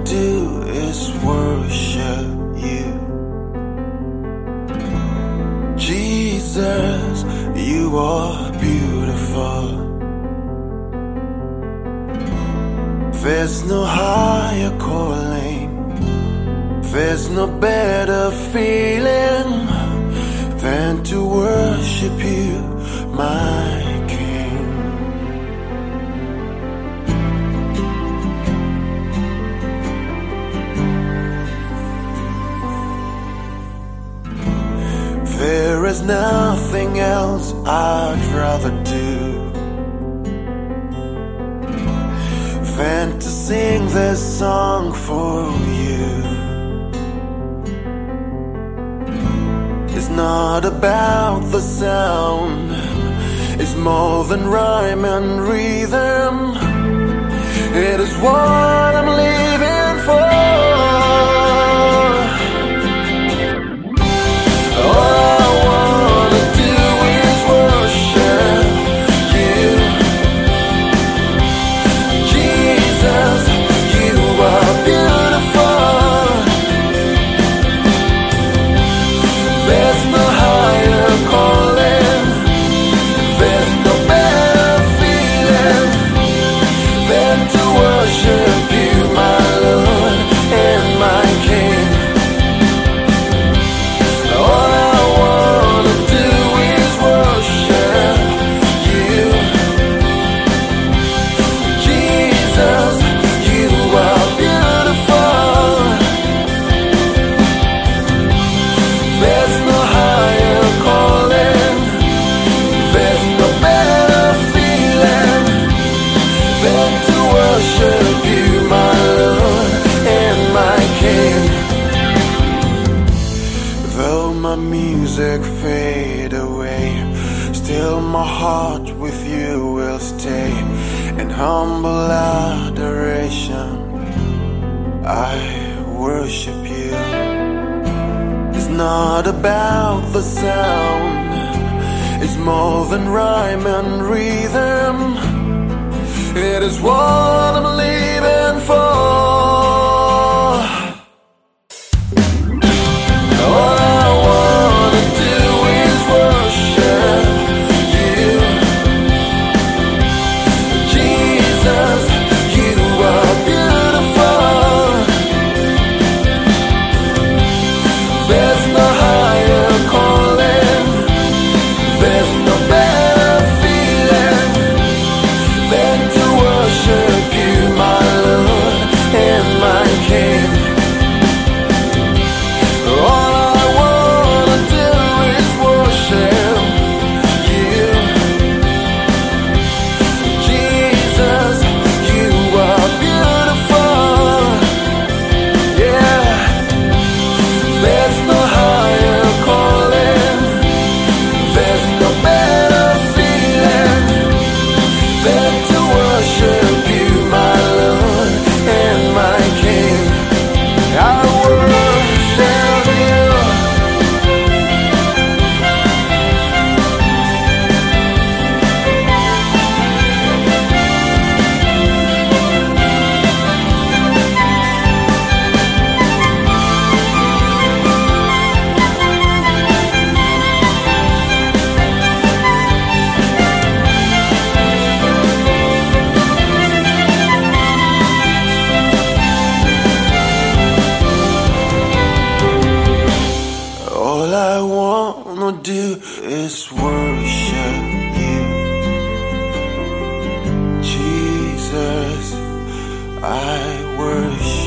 do is worship you. Jesus, you are beautiful. There's no higher calling, there's no better feeling than to worship you, my King. There is nothing else I'd rather do than to sing this song for you. It's not about the sound, it's more than rhyme and rhythm. It is what I'm living for. All I wanna do is worship you. Jesus, you are beautiful. There's no higher calling, there's no better feeling than to worship you, my Lord and my King. All I wanna do is worship you. Jesus, you are beautiful. There's no higher calling, there's no better feeling than to worship you, my Lord and my King. Though my music fade away, still my heart with you will stay. In humble adoration, I worship you. It's not about the sound, it's more than rhyme and rhythm. It is what I'm living for. All I wanna do is worship you. Jesus, you are beautiful. There's no higher calling, there's no better feeling than to worship you, my Lord and my King. All I wanna do is worship you. Jesus, you are beautiful. Yeah. There's no higher calling, there's no better feeling than to worship you, my Lord and my King. I worship you. All I wanna do is worship you. Jesus, I worship